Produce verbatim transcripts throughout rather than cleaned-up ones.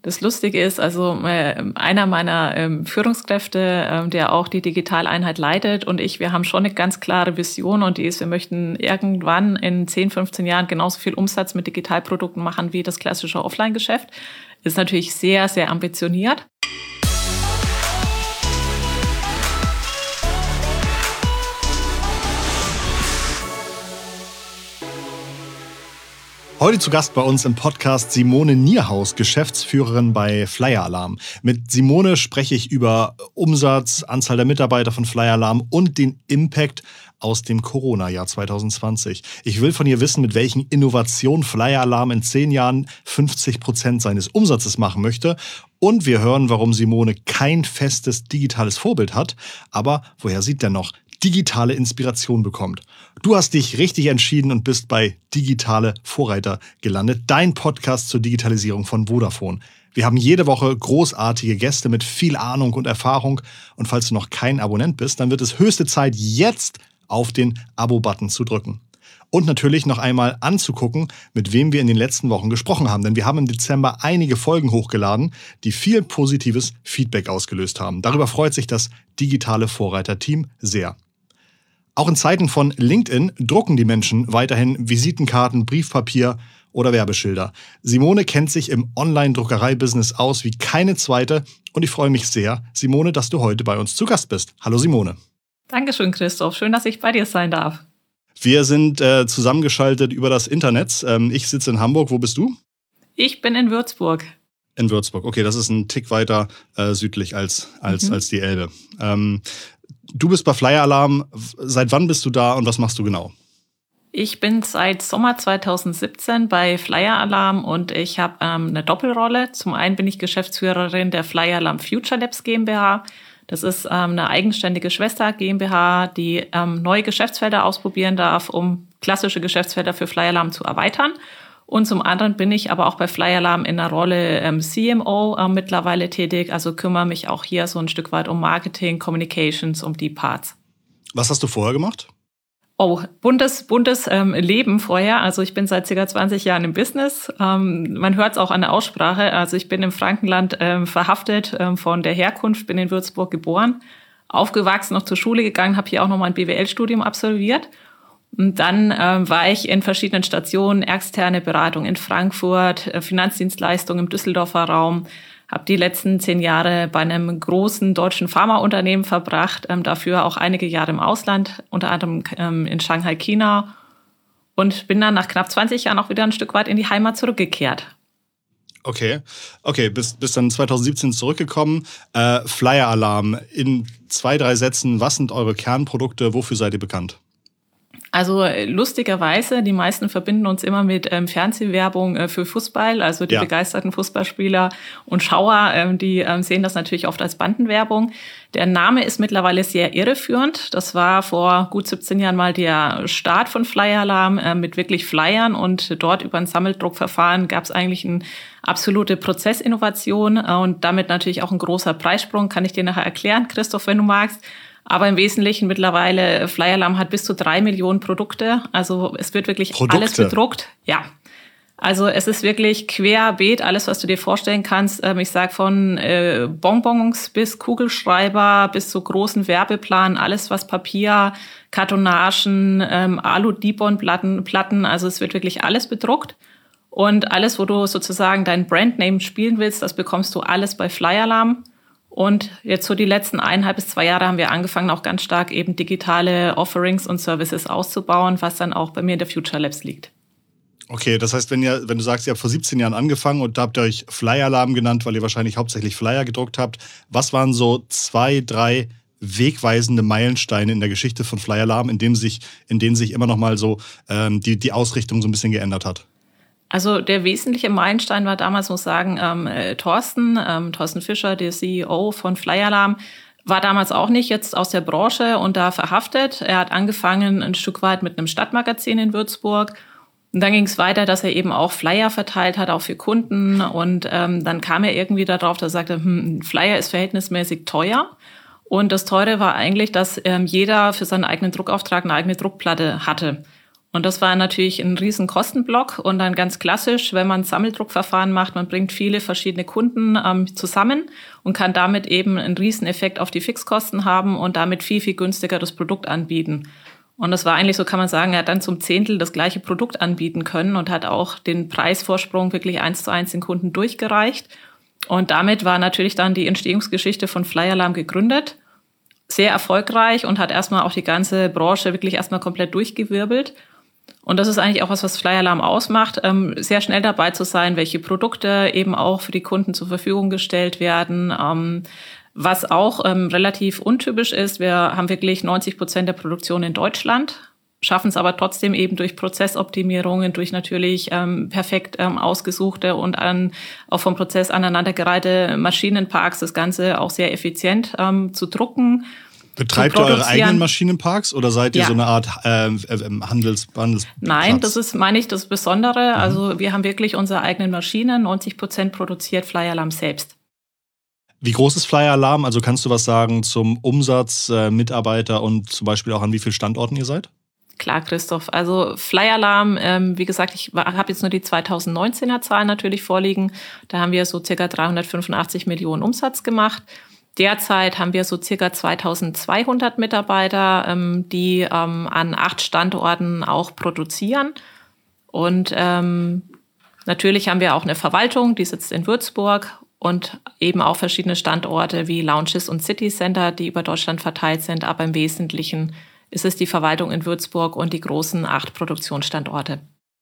Das Lustige ist, also äh, einer meiner ähm, Führungskräfte, äh, der auch die Digitaleinheit leitet, und ich, wir haben schon eine ganz klare Vision, und die ist, wir möchten irgendwann in zehn, fünfzehn Jahren genauso viel Umsatz mit Digitalprodukten machen wie das klassische Offline-Geschäft. Ist natürlich sehr, sehr ambitioniert. Heute zu Gast bei uns im Podcast Simone Nierhaus, Geschäftsführerin bei Flyer Alarm. Mit Simone spreche ich über Umsatz, Anzahl der Mitarbeiter von Flyer Alarm und den Impact aus dem Corona-Jahr zwanzig zwanzig. Ich will von ihr wissen, mit welchen Innovationen Flyer Alarm in zehn Jahren fünfzig Prozent seines Umsatzes machen möchte. Und wir hören, warum Simone kein festes digitales Vorbild hat, aber woher sie dennoch digitale Inspiration bekommt. Du hast dich richtig entschieden und bist bei Digitale Vorreiter gelandet, dein Podcast zur Digitalisierung von Vodafone. Wir haben jede Woche großartige Gäste mit viel Ahnung und Erfahrung. Und falls du noch kein Abonnent bist, dann wird es höchste Zeit, jetzt auf den Abo-Button zu drücken. Und natürlich noch einmal anzugucken, mit wem wir in den letzten Wochen gesprochen haben. Denn wir haben im Dezember einige Folgen hochgeladen, die viel positives Feedback ausgelöst haben. Darüber freut sich das Digitale Vorreiter-Team sehr. Auch in Zeiten von LinkedIn drucken die Menschen weiterhin Visitenkarten, Briefpapier oder Werbeschilder. Simone kennt sich im Online-Druckerei-Business aus wie keine zweite und ich freue mich sehr, Simone, dass du heute bei uns zu Gast bist. Hallo Simone. Dankeschön, Christoph. Schön, dass ich bei dir sein darf. Wir sind äh, zusammengeschaltet über das Internet. Ähm, ich sitze in Hamburg. Wo bist du? Ich bin in Würzburg. In Würzburg. Okay, das ist ein Tick weiter äh, südlich als, als, mhm. als die Elbe. Ähm, Du bist bei Flyer Alarm. Seit wann bist du da und was machst du genau? Ich bin seit Sommer zwanzig siebzehn bei Flyer Alarm und ich habe ähm, eine Doppelrolle. Zum einen bin ich Geschäftsführerin der Flyer Alarm Future Labs GmbH. Das ist ähm, eine eigenständige Schwester GmbH, die ähm, neue Geschäftsfelder ausprobieren darf, um klassische Geschäftsfelder für Flyer Alarm zu erweitern. Und zum anderen bin ich aber auch bei Flyer Alarm in der Rolle ähm, C M O äh, mittlerweile tätig, also kümmere mich auch hier so ein Stück weit um Marketing, Communications, um die Parts. Was hast du vorher gemacht? Oh, buntes, buntes ähm, Leben vorher. Also ich bin seit ca. zwanzig Jahren im Business. Ähm, man hört es auch an der Aussprache. Also ich bin im Frankenland ähm, verhaftet ähm, von der Herkunft, bin in Würzburg geboren, aufgewachsen, noch zur Schule gegangen, habe hier auch noch mal ein B W L-Studium absolviert. Und dann ähm, war ich in verschiedenen Stationen, externe Beratung in Frankfurt, äh, Finanzdienstleistung im Düsseldorfer Raum, habe die letzten zehn Jahre bei einem großen deutschen Pharmaunternehmen verbracht, ähm, dafür auch einige Jahre im Ausland, unter anderem ähm, in Shanghai, China, und bin dann nach knapp zwanzig Jahren auch wieder ein Stück weit in die Heimat zurückgekehrt. Okay, okay, bis, bis dann zwanzig siebzehn zurückgekommen. Äh, Flyer Alarm, in zwei, drei Sätzen, was sind eure Kernprodukte, wofür seid ihr bekannt? Also lustigerweise, die meisten verbinden uns immer mit ähm, Fernsehwerbung äh, für Fußball, also die ja. begeisterten Fußballspieler und Schauer, ähm, die ähm, sehen das natürlich oft als Bandenwerbung. Der Name ist mittlerweile sehr irreführend. Das war vor gut siebzehn Jahren mal der Start von Flyer Alarm äh, mit wirklich Flyern, und dort über ein Sammeldruckverfahren gab es eigentlich eine absolute Prozessinnovation äh, und damit natürlich auch ein großer Preissprung. Kann ich dir nachher erklären, Christoph, wenn du magst. Aber im Wesentlichen mittlerweile, Flyer Alarm hat bis zu drei Millionen Produkte. Also es wird wirklich Produkte. Alles bedruckt. Ja. Also es ist wirklich querbeet, alles, was du dir vorstellen kannst. Ich sag von äh, Bonbons bis Kugelschreiber bis zu großen Werbeplanen, alles was Papier, Kartonagen, ähm, Alu-Dibond-Platten, Platten, also es wird wirklich alles bedruckt. Und alles, wo du sozusagen dein Brandname spielen willst, das bekommst du alles bei Flyer Alarm. Und jetzt so die letzten eineinhalb bis zwei Jahre haben wir angefangen, auch ganz stark eben digitale Offerings und Services auszubauen, was dann auch bei mir in der Future Labs liegt. Okay, das heißt, wenn ihr, wenn du sagst, ihr habt vor siebzehn Jahren angefangen und da habt ihr euch Flyer Alarm genannt, weil ihr wahrscheinlich hauptsächlich Flyer gedruckt habt. Was waren so zwei, drei wegweisende Meilensteine in der Geschichte von Flyer Alarm, in dem sich, in denen sich immer noch mal so ähm, die, die Ausrichtung so ein bisschen geändert hat? Also der wesentliche Meilenstein war damals, muss ich sagen, ähm, äh, Thorsten, ähm, Thorsten Fischer, der C E O von Flyer Alarm, war damals auch nicht jetzt aus der Branche und da verhaftet. Er hat angefangen ein Stück weit mit einem Stadtmagazin in Würzburg. Und dann ging es weiter, dass er eben auch Flyer verteilt hat, auch für Kunden. Und ähm, dann kam er irgendwie darauf, dass er sagte, hm, ein Flyer ist verhältnismäßig teuer. Und das Teure war eigentlich, dass ähm, jeder für seinen eigenen Druckauftrag eine eigene Druckplatte hatte. Und das war natürlich ein riesen Kostenblock und dann ganz klassisch, wenn man ein Sammeldruckverfahren macht, man bringt viele verschiedene Kunden ähm, zusammen und kann damit eben einen riesen Effekt auf die Fixkosten haben und damit viel, viel günstiger das Produkt anbieten. Und das war eigentlich, so kann man sagen, er hat dann zum Zehntel das gleiche Produkt anbieten können und hat auch den Preisvorsprung wirklich eins zu eins den Kunden durchgereicht. Und damit war natürlich dann die Entstehungsgeschichte von Flyalarm gegründet. Sehr erfolgreich und hat erstmal auch die ganze Branche wirklich erstmal komplett durchgewirbelt. Und das ist eigentlich auch was, was Flyalarm ausmacht, ähm, sehr schnell dabei zu sein, welche Produkte eben auch für die Kunden zur Verfügung gestellt werden. Ähm, was auch ähm, relativ untypisch ist, wir haben wirklich neunzig Prozent der Produktion in Deutschland, schaffen es aber trotzdem eben durch Prozessoptimierungen, durch natürlich ähm, perfekt ähm, ausgesuchte und an, auch vom Prozess aneinandergereihte Maschinenparks, das Ganze auch sehr effizient ähm, zu drucken. Betreibt ihr eure eigenen Maschinenparks oder seid ihr ja. so eine Art äh, Handels, Handels Nein, das ist, meine ich, das Besondere. Mhm. Also wir haben wirklich unsere eigenen Maschinen, neunzig Prozent produziert Flyalarm selbst. Wie groß ist Flyalarm? Also kannst du was sagen zum Umsatz, äh, Mitarbeiter und zum Beispiel auch an wie vielen Standorten ihr seid? Klar, Christoph. Also Flyalarm, ähm, wie gesagt, ich habe jetzt nur die zweitausendneunzehner Zahlen natürlich vorliegen. Da haben wir so circa dreihundertfünfundachtzig Millionen Umsatz gemacht. Derzeit haben wir so circa zweitausendzweihundert Mitarbeiter, ähm, die ähm, an acht Standorten auch produzieren. Und ähm, natürlich haben wir auch eine Verwaltung, die sitzt in Würzburg und eben auch verschiedene Standorte wie Lounges und City Center, die über Deutschland verteilt sind. Aber im Wesentlichen ist es die Verwaltung in Würzburg und die großen acht Produktionsstandorte.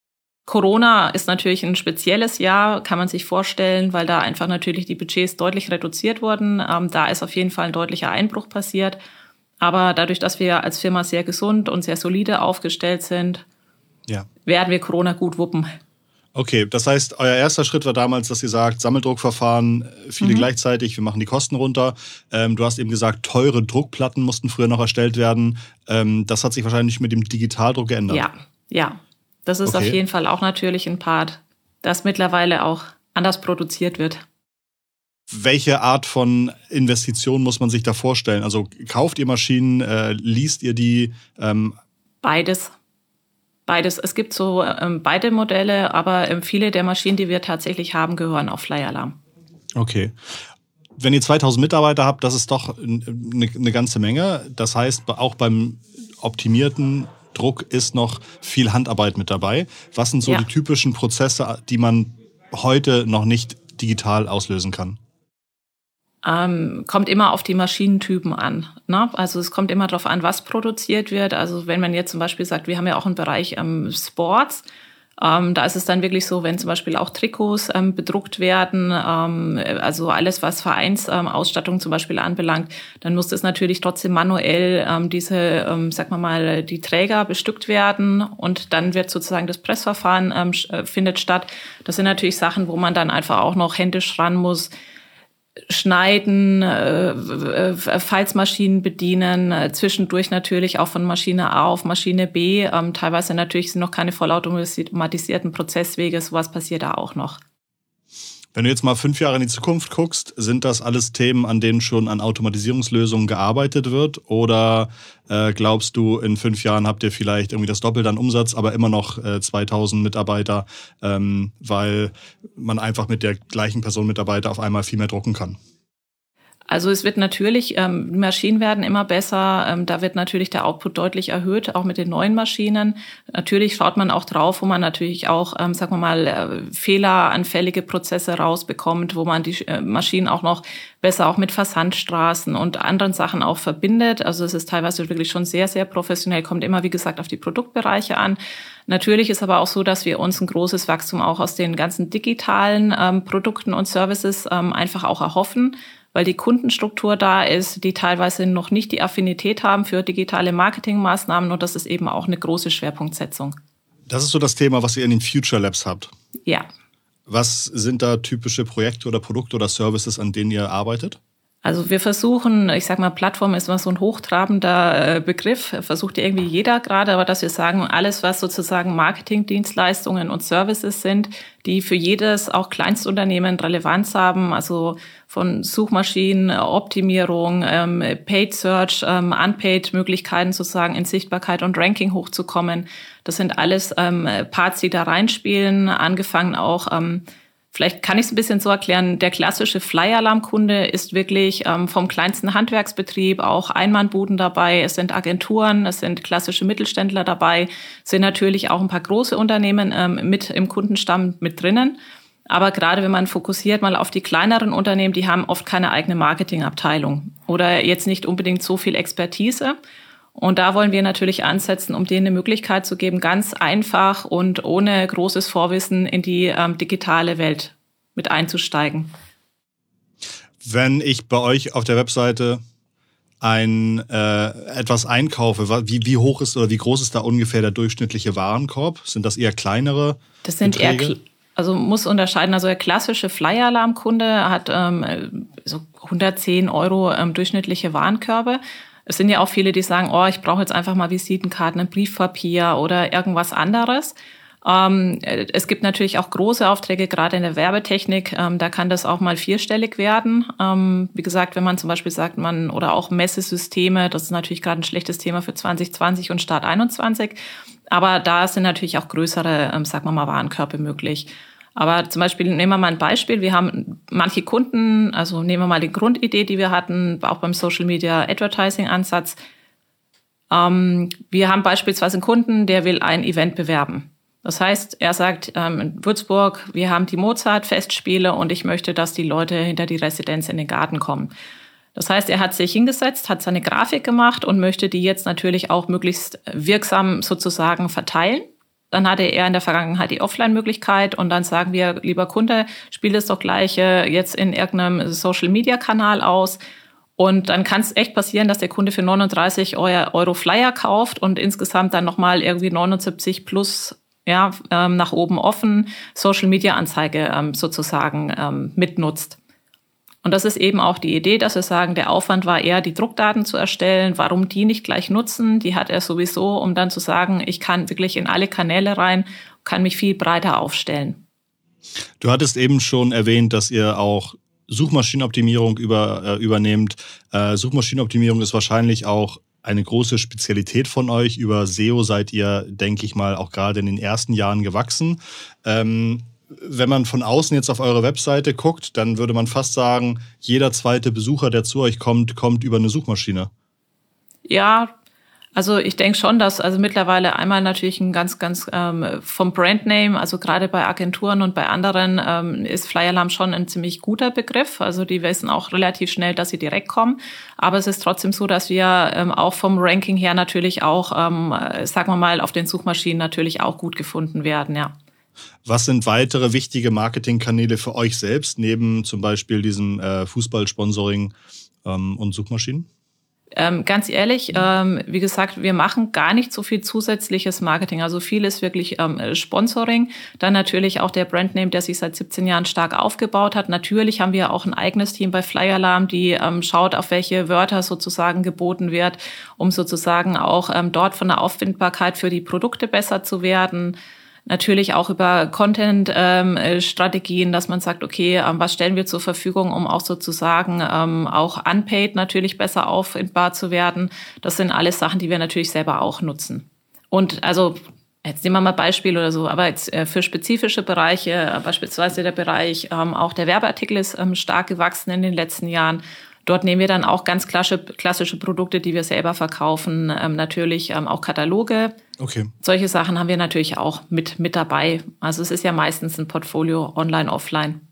Corona ist natürlich ein spezielles Jahr, kann man sich vorstellen, weil da einfach natürlich die Budgets deutlich reduziert wurden. Ähm, da ist auf jeden Fall ein deutlicher Einbruch passiert. Aber dadurch, dass wir als Firma sehr gesund und sehr solide aufgestellt sind, ja. werden wir Corona gut wuppen. Okay, das heißt, euer erster Schritt war damals, dass ihr sagt, Sammeldruckverfahren, viele mhm. gleichzeitig, wir machen die Kosten runter. Ähm, du hast eben gesagt, teure Druckplatten mussten früher noch erstellt werden. Ähm, das hat sich wahrscheinlich mit dem Digitaldruck geändert. Ja, ja. Das ist okay. auf jeden Fall auch natürlich ein Part, das mittlerweile auch anders produziert wird. Welche Art von Investition muss man sich da vorstellen? Also kauft ihr Maschinen, äh, least ihr die? Ähm Beides. Beides. Es gibt so ähm, beide Modelle, aber ähm, viele der Maschinen, die wir tatsächlich haben, gehören auf Flyalarm. Okay. Wenn ihr zweitausend Mitarbeiter habt, das ist doch eine, eine ganze Menge. Das heißt, auch beim optimierten Druck ist noch viel Handarbeit mit dabei. Was sind so ja. die typischen Prozesse, die man heute noch nicht digital auslösen kann? Ähm, kommt immer auf die Maschinentypen an. Ne? Also es kommt immer darauf an, was produziert wird. Also wenn man jetzt zum Beispiel sagt, wir haben ja auch einen Bereich ähm, Sports, ähm, da ist es dann wirklich so, wenn zum Beispiel auch Trikots ähm, bedruckt werden, ähm, also alles, was Vereinsausstattung ähm, zum Beispiel anbelangt, dann muss das natürlich trotzdem manuell ähm, diese, ähm, sag mal mal, die Träger bestückt werden und dann wird sozusagen das Pressverfahren ähm, findet statt. Das sind natürlich Sachen, wo man dann einfach auch noch händisch ran muss, schneiden, äh, Falzmaschinen bedienen, äh, zwischendurch natürlich auch von Maschine A auf Maschine B. Ähm, teilweise natürlich sind noch keine vollautomatisierten Prozesswege, sowas passiert da auch noch. Wenn du jetzt mal fünf Jahre in die Zukunft guckst, sind das alles Themen, an denen schon an Automatisierungslösungen gearbeitet wird? Oder äh, glaubst du, in fünf Jahren habt ihr vielleicht irgendwie das Doppelte an Umsatz, aber immer noch äh, zweitausend Mitarbeiter, ähm, weil man einfach mit der gleichen Person Mitarbeiter auf einmal viel mehr drucken kann? Also es wird natürlich, ähm, die Maschinen werden immer besser, ähm, da wird natürlich der Output deutlich erhöht, auch mit den neuen Maschinen. Natürlich schaut man auch drauf, wo man natürlich auch, ähm, sagen wir mal, äh, fehleranfällige Prozesse rausbekommt, wo man die äh, Maschinen auch noch besser auch mit Versandstraßen und anderen Sachen auch verbindet. Also es ist teilweise wirklich schon sehr, sehr professionell, kommt immer, wie gesagt, auf die Produktbereiche an. Natürlich ist aber auch so, dass wir uns ein großes Wachstum auch aus den ganzen digitalen ähm, Produkten und Services ähm, einfach auch erhoffen, weil die Kundenstruktur da ist, die teilweise noch nicht die Affinität haben für digitale Marketingmaßnahmen und das ist eben auch eine große Schwerpunktsetzung. Das ist so das Thema, was ihr in den Future Labs habt. Ja. Was sind da typische Projekte oder Produkte oder Services, an denen ihr arbeitet? Also wir versuchen, ich sag mal, Plattform ist immer so ein hochtrabender Begriff, versucht irgendwie jeder gerade, aber dass wir sagen, alles, was sozusagen Marketingdienstleistungen und Services sind, die für jedes, auch Kleinstunternehmen Relevanz haben, also von Suchmaschinenoptimierung, ähm, Paid Search, ähm, Unpaid-Möglichkeiten sozusagen in Sichtbarkeit und Ranking hochzukommen. Das sind alles ähm, Parts, die da reinspielen, angefangen auch ähm, Vielleicht kann ich es ein bisschen so erklären, der klassische Flyer-Alarm-Kunde ist wirklich ähm, vom kleinsten Handwerksbetrieb, auch Einmannbuden dabei, es sind Agenturen, es sind klassische Mittelständler dabei, es sind natürlich auch ein paar große Unternehmen ähm, mit im Kundenstamm mit drinnen. Aber gerade wenn man fokussiert mal auf die kleineren Unternehmen, die haben oft keine eigene Marketingabteilung oder jetzt nicht unbedingt so viel Expertise. Und da wollen wir natürlich ansetzen, um denen eine Möglichkeit zu geben, ganz einfach und ohne großes Vorwissen in die ähm, digitale Welt mit einzusteigen. Wenn ich bei euch auf der Webseite ein äh, etwas einkaufe, wie, wie hoch ist oder wie groß ist da ungefähr der durchschnittliche Warenkorb? Sind das eher kleinere Das sind Beträge? eher, also muss unterscheiden, also der klassische Flyer-Alarm-Kunde hat ähm, so hundertzehn Euro ähm, durchschnittliche Warenkörbe. Es sind ja auch viele, die sagen, oh, ich brauche jetzt einfach mal Visitenkarten, ein Briefpapier oder irgendwas anderes. Ähm, es gibt natürlich auch große Aufträge, gerade in der Werbetechnik. Ähm, da kann das auch mal vierstellig werden. Ähm, wie gesagt, wenn man zum Beispiel sagt, man oder auch Messesysteme, das ist natürlich gerade ein schlechtes Thema für zwanzig zwanzig und Start einundzwanzig. Aber da sind natürlich auch größere, ähm, sagen wir mal, Warenkörbe möglich. Aber zum Beispiel, nehmen wir mal ein Beispiel, wir haben manche Kunden, also nehmen wir mal die Grundidee, die wir hatten, auch beim Social Media Advertising Ansatz. Ähm, wir haben beispielsweise einen Kunden, der will ein Event bewerben. Das heißt, er sagt, ähm, in Würzburg, wir haben die Mozart-Festspiele und ich möchte, dass die Leute hinter die Residenz in den Garten kommen. Das heißt, er hat sich hingesetzt, hat seine Grafik gemacht und möchte die jetzt natürlich auch möglichst wirksam sozusagen verteilen. Dann hatte er in der Vergangenheit die Offline-Möglichkeit und dann sagen wir, lieber Kunde, spiel es doch gleich jetzt in irgendeinem Social-Media-Kanal aus. Und dann kann es echt passieren, dass der Kunde für neununddreißig Euro Flyer kauft und insgesamt dann nochmal irgendwie neunundsiebzig plus ja ähm, nach oben offen Social-Media-Anzeige ähm, sozusagen ähm, mitnutzt. Und das ist eben auch die Idee, dass wir sagen, der Aufwand war eher, die Druckdaten zu erstellen. Warum die nicht gleich nutzen? Die hat er sowieso, um dann zu sagen, ich kann wirklich in alle Kanäle rein, kann mich viel breiter aufstellen. Du hattest eben schon erwähnt, dass ihr auch Suchmaschinenoptimierung über, äh, übernehmt. Äh, Suchmaschinenoptimierung ist wahrscheinlich auch eine große Spezialität von euch. Über S E O seid ihr, denke ich mal, auch gerade in den ersten Jahren gewachsen. Ähm, Wenn man von außen jetzt auf eure Webseite guckt, dann würde man fast sagen, jeder zweite Besucher, der zu euch kommt, kommt über eine Suchmaschine. Ja, also ich denke schon, dass also mittlerweile einmal natürlich ein ganz, ganz ähm, vom Brandname, also gerade bei Agenturen und bei anderen ähm, ist Flyer-Alarm schon ein ziemlich guter Begriff. Also die wissen auch relativ schnell, dass sie direkt kommen. Aber es ist trotzdem so, dass wir ähm, auch vom Ranking her natürlich auch, ähm, sagen wir mal, auf den Suchmaschinen natürlich auch gut gefunden werden, ja. Was sind weitere wichtige Marketingkanäle für euch selbst, neben zum Beispiel diesem äh, Fußballsponsoring ähm, und Suchmaschinen? Ähm, ganz ehrlich, ähm, wie gesagt, wir machen gar nicht so viel zusätzliches Marketing. Also viel ist wirklich ähm, Sponsoring. Dann natürlich auch der Brandname, der sich seit siebzehn Jahren stark aufgebaut hat. Natürlich haben wir auch ein eigenes Team bei Flyer-Alarm, die ähm, schaut, auf welche Wörter sozusagen geboten wird, um sozusagen auch ähm, dort von der Auffindbarkeit für die Produkte besser zu werden. Natürlich auch über Content-Strategien, ähm, dass man sagt, okay, ähm, was stellen wir zur Verfügung, um auch sozusagen ähm, auch unpaid natürlich besser auffindbar zu werden. Das sind alles Sachen, die wir natürlich selber auch nutzen. Und also jetzt nehmen wir mal Beispiel oder so, aber jetzt äh, für spezifische Bereiche, äh, beispielsweise der Bereich ähm, auch der Werbeartikel ist ähm, stark gewachsen in den letzten Jahren. Dort nehmen wir dann auch ganz klassische, klassische Produkte, die wir selber verkaufen, ähm, natürlich ähm, auch Kataloge. Okay. Solche Sachen haben wir natürlich auch mit, mit dabei. Also es ist ja meistens ein Portfolio online, offline.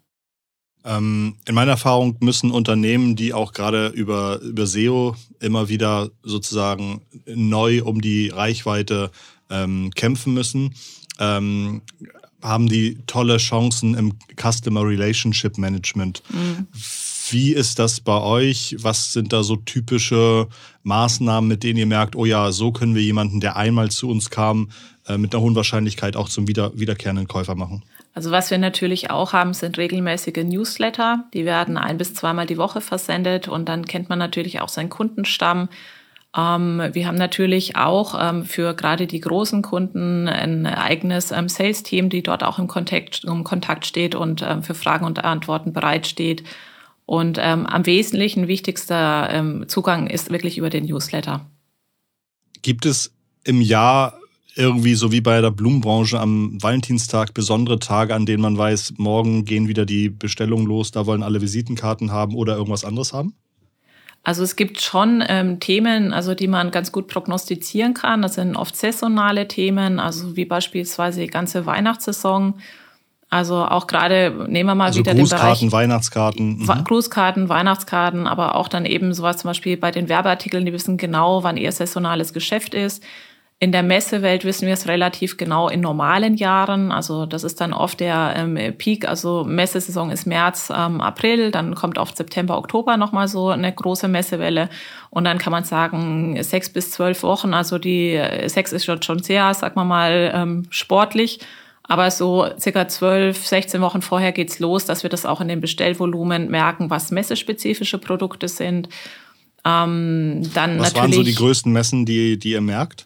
Ähm, in meiner Erfahrung müssen Unternehmen, die auch gerade über, über S E O immer wieder sozusagen neu um die Reichweite ähm, kämpfen müssen, ähm, haben die tolle Chancen im Customer Relationship Management. Mhm. Wie ist das bei euch? Was sind da so typische Maßnahmen, mit denen ihr merkt, oh ja, so können wir jemanden, der einmal zu uns kam, mit einer hohen Wahrscheinlichkeit auch zum wieder, wiederkehrenden Käufer machen? Also was wir natürlich auch haben, sind regelmäßige Newsletter. Die werden ein- bis zweimal die Woche versendet und dann kennt man natürlich auch seinen Kundenstamm. Ähm, wir haben natürlich auch ähm, für gerade die großen Kunden ein eigenes ähm, Sales-Team, die dort auch im Kontakt, im Kontakt steht und ähm, für Fragen und Antworten bereitsteht. Und ähm, am wesentlichen, wichtigster ähm, Zugang ist wirklich über den Newsletter. Gibt es im Jahr irgendwie so wie bei der Blumenbranche am Valentinstag besondere Tage, an denen man weiß, morgen gehen wieder die Bestellungen los, da wollen alle Visitenkarten haben oder irgendwas anderes haben? Also es gibt schon ähm, Themen, also die man ganz gut prognostizieren kann. Das sind oft saisonale Themen, also wie beispielsweise die ganze Weihnachtssaison. Also auch gerade, nehmen wir mal also wieder den Bereich Grußkarten, Weihnachtskarten. Mhm. Grußkarten, Weihnachtskarten, aber auch dann eben sowas zum Beispiel bei den Werbeartikeln, die wissen genau, wann ihr saisonales Geschäft ist. In der Messewelt wissen wir es relativ genau in normalen Jahren. Also das ist dann oft der ähm, Peak. Also Messesaison ist März, ähm, April. Dann kommt oft September, Oktober nochmal so eine große Messewelle. Und dann kann man sagen, sechs bis zwölf Wochen. Also die sechs ist schon, schon sehr, sagen wir mal, ähm, sportlich. Aber so circa zwölf, sechzehn Wochen vorher geht's los, dass wir das auch in den Bestellvolumen merken, was messespezifische Produkte sind. Ähm, dann was natürlich, waren so die größten Messen, die, die ihr merkt?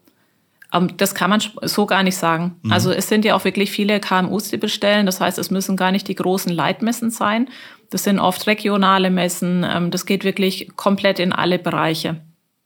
Das kann man so gar nicht sagen. Mhm. Also es sind ja auch wirklich viele K M Us, die bestellen. Das heißt, es müssen gar nicht die großen Leitmessen sein. Das sind oft regionale Messen. Das geht wirklich komplett in alle Bereiche.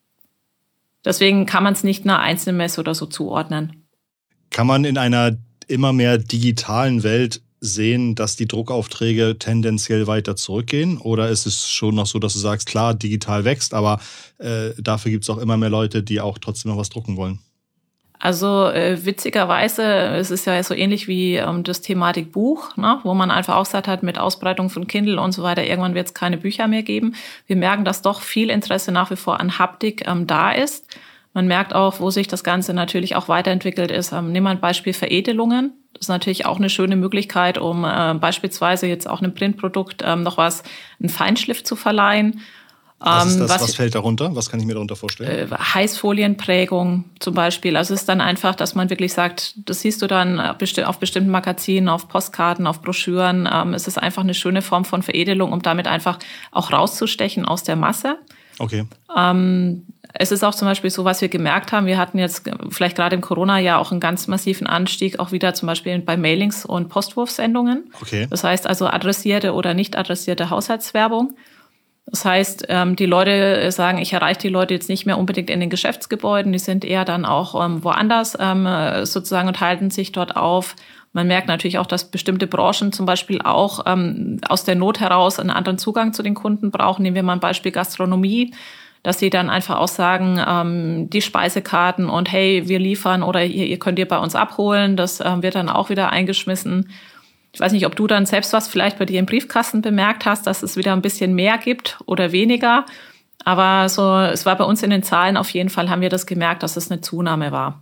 Deswegen kann man es nicht einer einzelnen Messe oder so zuordnen. Kann man in einer immer mehr digitalen Welt sehen, dass die Druckaufträge tendenziell weiter zurückgehen? Oder ist es schon noch so, dass du sagst, klar, digital wächst, aber äh, dafür gibt es auch immer mehr Leute, die auch trotzdem noch was drucken wollen? Also äh, witzigerweise, es ist ja so ähnlich wie ähm, das Thematik Buch, ne, wo man einfach auch gesagt hat, mit Ausbreitung von Kindle und so weiter, irgendwann wird es keine Bücher mehr geben. Wir merken, dass doch viel Interesse nach wie vor an Haptik ähm, da ist. Man merkt auch, wo sich das Ganze natürlich auch weiterentwickelt ist. Ähm, nehmen wir ein Beispiel Veredelungen. Das ist natürlich auch eine schöne Möglichkeit, um äh, beispielsweise jetzt auch einem Printprodukt ähm, noch was, einen Feinschliff zu verleihen. Was ist das? Was, was fällt darunter? Was kann ich mir darunter vorstellen? Äh, Heißfolienprägung zum Beispiel. Also es ist dann einfach, dass man wirklich sagt, das siehst du dann auf bestimmten Magazinen, auf Postkarten, auf Broschüren. Ähm, es ist einfach eine schöne Form von Veredelung, um damit einfach auch rauszustechen aus der Masse. Okay. Ähm, es ist auch zum Beispiel so, was wir gemerkt haben, wir hatten jetzt vielleicht gerade im Corona-Jahr auch einen ganz massiven Anstieg, auch wieder zum Beispiel bei Mailings und Postwurfsendungen. Okay. Das heißt also adressierte oder nicht adressierte Haushaltswerbung. Das heißt, die Leute sagen, ich erreiche die Leute jetzt nicht mehr unbedingt in den Geschäftsgebäuden, die sind eher dann auch woanders sozusagen und halten sich dort auf. Man merkt natürlich auch, dass bestimmte Branchen zum Beispiel auch aus der Not heraus einen anderen Zugang zu den Kunden brauchen. Nehmen wir mal ein Beispiel Gastronomie, dass sie dann einfach auch sagen, die Speisekarten und hey, wir liefern oder ihr könnt ihr bei uns abholen, das wird dann auch wieder eingeschmissen. Ich weiß nicht, ob du dann selbst was vielleicht bei dir im Briefkasten bemerkt hast, dass es wieder ein bisschen mehr gibt oder weniger. Aber so, es war bei uns in den Zahlen auf jeden Fall, haben wir das gemerkt, dass es eine Zunahme war.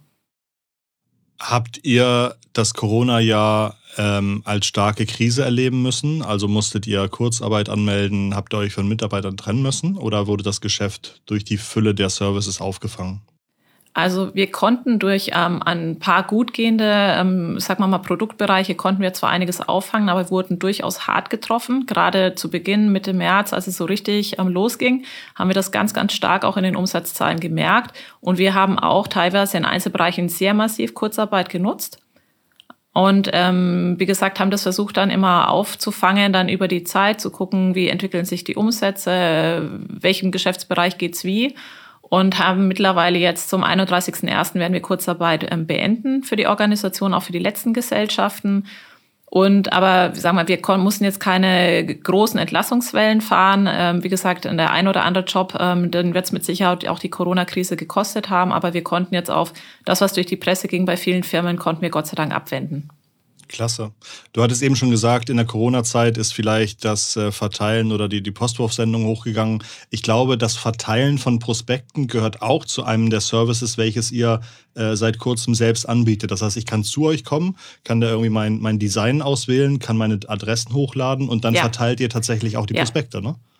Habt ihr das Corona-Jahr ähm, als starke Krise erleben müssen? Also musstet ihr Kurzarbeit anmelden? Habt ihr euch von Mitarbeitern trennen müssen? Oder wurde das Geschäft durch die Fülle der Services aufgefangen? Also wir konnten durch ähm, ein paar gut gehende, ähm, sagen wir mal, Produktbereiche konnten wir zwar einiges auffangen, aber wir wurden durchaus hart getroffen. Gerade zu Beginn, Mitte März, als es so richtig ähm, losging, haben wir das ganz, ganz stark auch in den Umsatzzahlen gemerkt. Und wir haben auch teilweise in Einzelbereichen sehr massiv Kurzarbeit genutzt. Und ähm, wie gesagt, haben das versucht dann immer aufzufangen, dann über die Zeit zu gucken, wie entwickeln sich die Umsätze, welchem Geschäftsbereich geht's wie. Und haben mittlerweile jetzt zum einunddreißigsten ersten werden wir Kurzarbeit ähm, beenden für die Organisation, auch für die letzten Gesellschaften. Und aber sagen wir, wir kon- mussten jetzt keine großen Entlassungswellen fahren. Ähm, wie gesagt, der ein oder andere Job, ähm, dann wird es mit Sicherheit auch die Corona-Krise gekostet haben. Aber wir konnten jetzt auf das, was durch die Presse ging bei vielen Firmen, konnten wir Gott sei Dank abwenden. Klasse. Du hattest eben schon gesagt, in der Corona-Zeit ist vielleicht das äh, Verteilen oder die, die Postwurfsendung hochgegangen. Ich glaube, das Verteilen von Prospekten gehört auch zu einem der Services, welches ihr äh, seit kurzem selbst anbietet. Das heißt, ich kann zu euch kommen, kann da irgendwie mein, mein Design auswählen, kann meine Adressen hochladen und dann ja. verteilt ihr tatsächlich auch die ja. Prospekte, ne?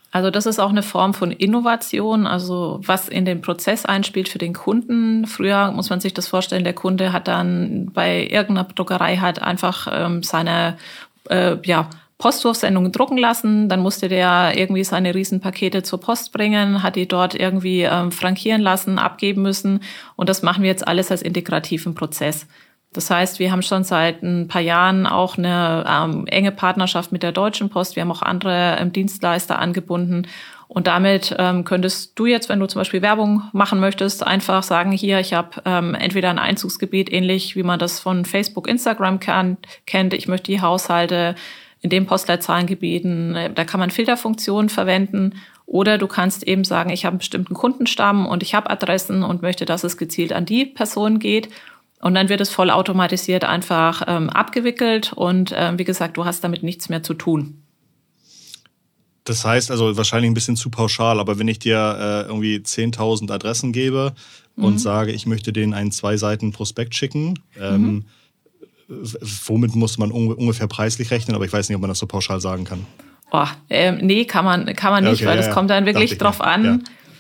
Also das ist auch eine Form von Innovation, also was in den Prozess einspielt für den Kunden. Früher muss man sich das vorstellen, der Kunde hat dann bei irgendeiner Druckerei halt einfach ähm, seine äh, ja, Postwurfsendungen drucken lassen. Dann musste der irgendwie seine Riesenpakete zur Post bringen, hat die dort irgendwie ähm, frankieren lassen, abgeben müssen. Und das machen wir jetzt alles als integrativen Prozess. Das heißt, wir haben schon seit ein paar Jahren auch eine ähm, enge Partnerschaft mit der Deutschen Post. Wir haben auch andere ähm, Dienstleister angebunden. Und damit ähm, könntest du jetzt, wenn du zum Beispiel Werbung machen möchtest, einfach sagen, hier, ich habe ähm, entweder ein Einzugsgebiet, ähnlich wie man das von Facebook, Instagram kann, kennt. Ich möchte die Haushalte in den Postleitzahlengebieten, da kann man Filterfunktionen verwenden. Oder du kannst eben sagen, ich habe einen bestimmten Kundenstamm und ich habe Adressen und möchte, dass es gezielt an die Person geht. Und dann wird es vollautomatisiert einfach ähm, abgewickelt und ähm, wie gesagt, du hast damit nichts mehr zu tun. Das heißt also wahrscheinlich ein bisschen zu pauschal, aber wenn ich dir äh, irgendwie zehntausend Adressen gebe mhm. und sage, ich möchte denen einen zwei Seiten Prospekt schicken, ähm, mhm. womit muss man un- ungefähr preislich rechnen? Aber ich weiß nicht, ob man das so pauschal sagen kann. Oh, ähm, nee, kann man, kann man nicht, okay, weil ja, das kommt dann wirklich drauf an. Ja.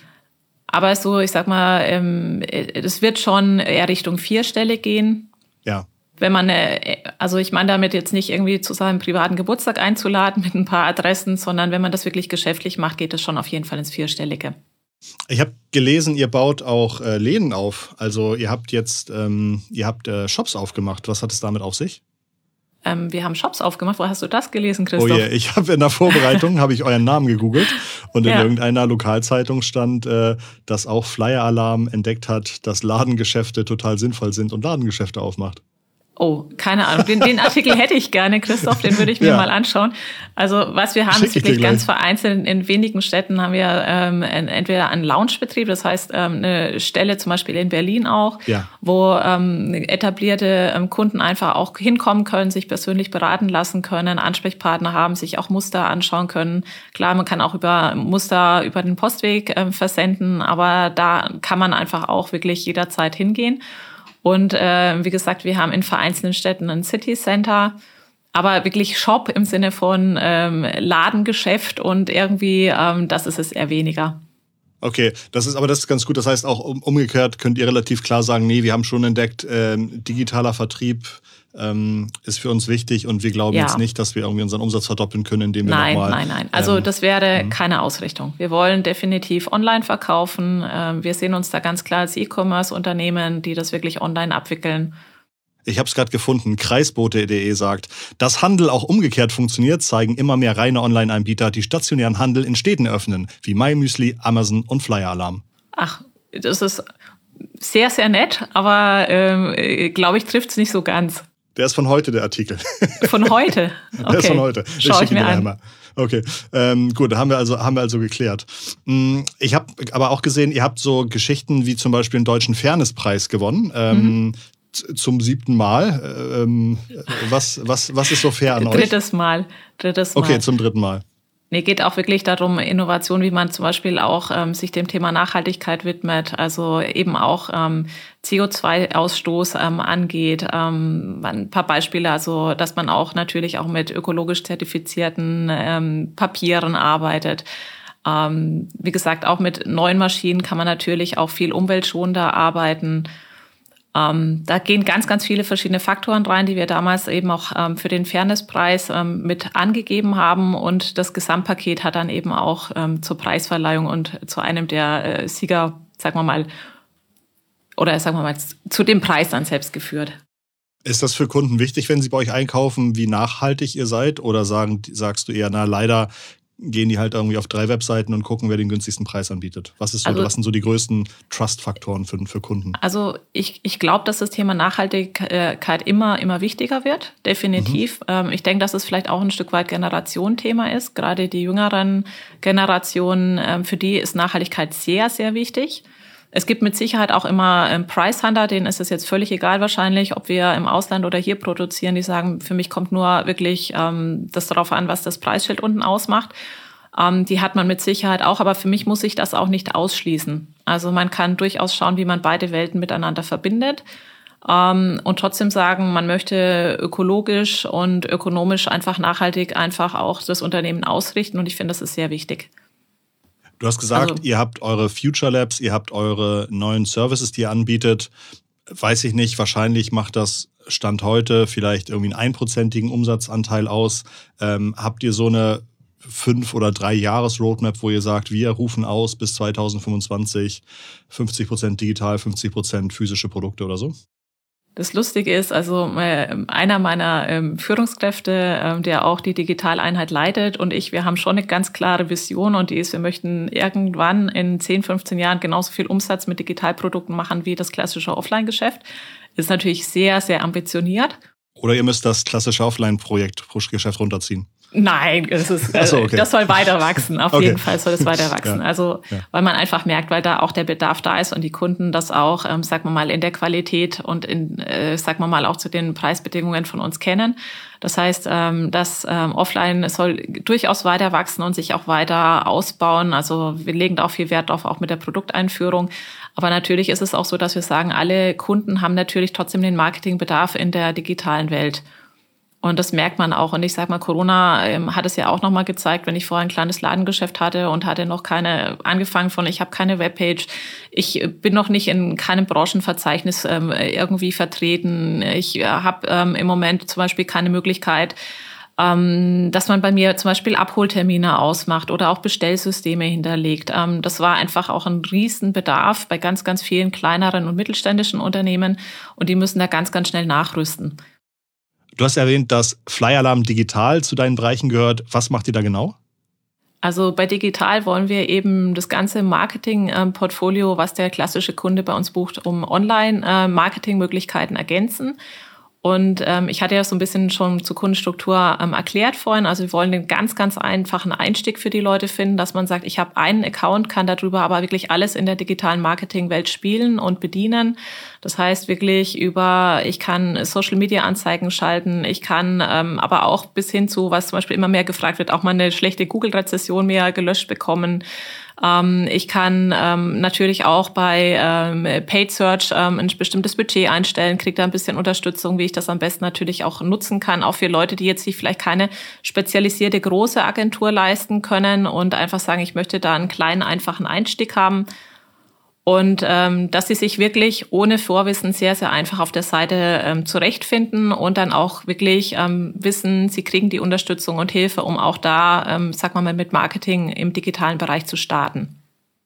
Aber so, ich sag mal, ähm, es wird schon eher Richtung vierstellig gehen. Ja. Wenn man, also ich meine damit jetzt nicht irgendwie zu seinem privaten Geburtstag einzuladen mit ein paar Adressen, sondern wenn man das wirklich geschäftlich macht, geht es schon auf jeden Fall ins Vierstellige. Ich habe gelesen, ihr baut auch äh, Läden auf. Also ihr habt jetzt, ähm, ihr habt äh, Shops aufgemacht. Was hat es damit auf sich? Ähm, wir haben Shops aufgemacht. Wo hast du das gelesen, Christoph? Oh je, ich habe in der Vorbereitung habe ich euren Namen gegoogelt und in ja. irgendeiner Lokalzeitung stand, äh, dass auch Flyer Alarm entdeckt hat, dass Ladengeschäfte total sinnvoll sind und Ladengeschäfte aufmacht. Oh, keine Ahnung. Den, den Artikel hätte ich gerne, Christoph, den würde ich mir ja. mal anschauen. Also was wir haben, Schick ist wirklich ganz vereinzelt. In wenigen Städten haben wir ähm, entweder einen Loungebetrieb, das heißt ähm, eine Stelle zum Beispiel in Berlin auch, ja. wo ähm, etablierte ähm, Kunden einfach auch hinkommen können, sich persönlich beraten lassen können, Ansprechpartner haben, sich auch Muster anschauen können. Klar, man kann auch über Muster über den Postweg ähm, versenden, aber da kann man einfach auch wirklich jederzeit hingehen. Und äh, wie gesagt, wir haben in vereinzelten Städten ein City Center, aber wirklich Shop im Sinne von ähm, Ladengeschäft und irgendwie, ähm, das ist es eher weniger. Okay, das ist aber das ist ganz gut. Das heißt auch um, umgekehrt könnt ihr relativ klar sagen, nee, wir haben schon entdeckt, ähm, digitaler Vertrieb ähm, ist für uns wichtig und wir glauben ja. jetzt nicht, dass wir irgendwie unseren Umsatz verdoppeln können, indem wir nein, nochmal... Nein, nein, nein. Also ähm, das wäre mh. keine Ausrichtung. Wir wollen definitiv online verkaufen. Ähm, wir sehen uns da ganz klar als E-Commerce-Unternehmen, die das wirklich online abwickeln. Ich habe es gerade gefunden. Kreisbote punkt de sagt, dass Handel auch umgekehrt funktioniert, zeigen immer mehr reine Online-Anbieter, die stationären Handel in Städten öffnen, wie MyMüsli, Amazon und Flyer Alarm. Ach, das ist sehr, sehr nett, aber ähm, glaube ich, trifft es nicht so ganz. Der ist von heute, der Artikel. Von heute? Okay. Der ist von heute. Ich Schau ich mir an. Einmal. Okay, ähm, gut, haben wir also haben wir also geklärt. Ich habe aber auch gesehen, ihr habt so Geschichten wie zum Beispiel den Deutschen Fairnesspreis gewonnen. Ähm, mhm. Zum siebten Mal. Ähm, was, was, was ist so fair an Drittes euch? Drittes Mal. Drittes Mal. Okay, zum dritten Mal. Nee, geht auch wirklich darum, Innovation, wie man zum Beispiel auch ähm, sich dem Thema Nachhaltigkeit widmet, also eben auch ähm, C O zwei Ausstoß ähm, angeht. Ähm, ein paar Beispiele, also dass man auch natürlich auch mit ökologisch zertifizierten ähm, Papieren arbeitet. Ähm, wie gesagt, auch mit neuen Maschinen kann man natürlich auch viel umweltschonender arbeiten. Ähm, da gehen ganz, ganz viele verschiedene Faktoren rein, die wir damals eben auch ähm, für den Fairnesspreis ähm, mit angegeben haben. Und das Gesamtpaket hat dann eben auch ähm, zur Preisverleihung und zu einem der äh, Sieger, sagen wir mal, oder sagen wir mal, zu dem Preis dann selbst geführt. Ist das für Kunden wichtig, wenn sie bei euch einkaufen, wie nachhaltig ihr seid? Oder sagen, sagst du eher, na leider gehen die halt irgendwie auf drei Webseiten und gucken, wer den günstigsten Preis anbietet? Was ist so, also, was sind so die größten Trust-Faktoren für, für Kunden? Also ich, ich glaube, dass das Thema Nachhaltigkeit immer, immer wichtiger wird, definitiv. Mhm. Ich denke, dass es vielleicht auch ein Stück weit Generationenthema ist. Gerade die jüngeren Generationen, für die ist Nachhaltigkeit sehr, sehr wichtig. Es gibt mit Sicherheit auch immer ähm, Price-Hunter, denen ist es jetzt völlig egal wahrscheinlich, ob wir im Ausland oder hier produzieren. Die sagen, für mich kommt nur wirklich ähm, das darauf an, was das Preisschild unten ausmacht. Ähm, die hat man mit Sicherheit auch, aber für mich muss ich das auch nicht ausschließen. Also man kann durchaus schauen, wie man beide Welten miteinander verbindet ähm, und trotzdem sagen, man möchte ökologisch und ökonomisch einfach nachhaltig einfach auch das Unternehmen ausrichten und ich finde, das ist sehr wichtig. Du hast gesagt, also, ihr habt eure Future Labs, ihr habt eure neuen Services, die ihr anbietet. Weiß ich nicht, wahrscheinlich macht das Stand heute vielleicht irgendwie einen einprozentigen Umsatzanteil aus. Ähm, habt ihr so eine fünf- oder drei Jahres Roadmap, wo ihr sagt, wir rufen aus bis zwanzig fünfundzwanzig fünfzig Prozent digital, fünfzig Prozent physische Produkte oder so? Das Lustige ist, also äh, einer meiner ähm, Führungskräfte, äh, der auch die Digitaleinheit leitet, und ich, wir haben schon eine ganz klare Vision, und die ist, wir möchten irgendwann in zehn, fünfzehn Jahren genauso viel Umsatz mit Digitalprodukten machen wie das klassische Offline-Geschäft. Ist natürlich sehr, sehr ambitioniert. Oder ihr müsst das klassische Offline-Projekt-Geschäft runterziehen. Nein, das, ist, also, so, okay. das soll weiter wachsen. Auf okay. jeden Fall soll es weiter wachsen. Ja. Also, ja. weil man einfach merkt, weil da auch der Bedarf da ist und die Kunden das auch, ähm, sagen wir mal, in der Qualität und in, äh, sagen wir mal, auch zu den Preisbedingungen von uns kennen. Das heißt, ähm, das ähm, Offline soll durchaus weiter wachsen und sich auch weiter ausbauen. Also, wir legen da auch viel Wert drauf, auch mit der Produkteinführung. Aber natürlich ist es auch so, dass wir sagen, alle Kunden haben natürlich trotzdem den Marketingbedarf in der digitalen Welt. Und das merkt man auch. Und ich sage mal, Corona ähm, hat es ja auch nochmal gezeigt, wenn ich vorher ein kleines Ladengeschäft hatte und hatte noch keine, angefangen von, ich habe keine Webpage, ich bin noch nicht in keinem Branchenverzeichnis ähm, irgendwie vertreten. Ich äh, habe ähm, im Moment zum Beispiel keine Möglichkeit, ähm, dass man bei mir zum Beispiel Abholtermine ausmacht oder auch Bestellsysteme hinterlegt. Ähm, das war einfach auch ein Riesenbedarf bei ganz, ganz vielen kleineren und mittelständischen Unternehmen. Und die müssen da ganz, ganz schnell nachrüsten. Du hast erwähnt, dass Flyalarm digital zu deinen Bereichen gehört. Was macht ihr da genau? Also bei digital wollen wir eben das ganze Marketing-Portfolio, was der klassische Kunde bei uns bucht, um Online-Marketing-Möglichkeiten ergänzen. Und ähm, ich hatte ja so ein bisschen schon zur Kundenstruktur ähm, erklärt vorhin. Also wir wollen den ganz, ganz einfachen Einstieg für die Leute finden, dass man sagt, ich habe einen Account, kann darüber aber wirklich alles in der digitalen Marketingwelt spielen und bedienen. Das heißt wirklich über, ich kann Social-Media-Anzeigen schalten, ich kann ähm, aber auch bis hin zu, was zum Beispiel immer mehr gefragt wird, auch mal eine schlechte Google-Rezession mehr gelöscht bekommen. Ähm, ich kann ähm, natürlich auch bei ähm, Paid Search ähm, ein bestimmtes Budget einstellen, kriege da ein bisschen Unterstützung, wie ich das am besten natürlich auch nutzen kann, auch für Leute, die jetzt sich vielleicht keine spezialisierte große Agentur leisten können und einfach sagen, ich möchte da einen kleinen, einfachen Einstieg haben. Und ähm, dass sie sich wirklich ohne Vorwissen sehr, sehr einfach auf der Seite ähm, zurechtfinden und dann auch wirklich ähm, wissen, sie kriegen die Unterstützung und Hilfe, um auch da, ähm, sag mal, mit Marketing im digitalen Bereich zu starten.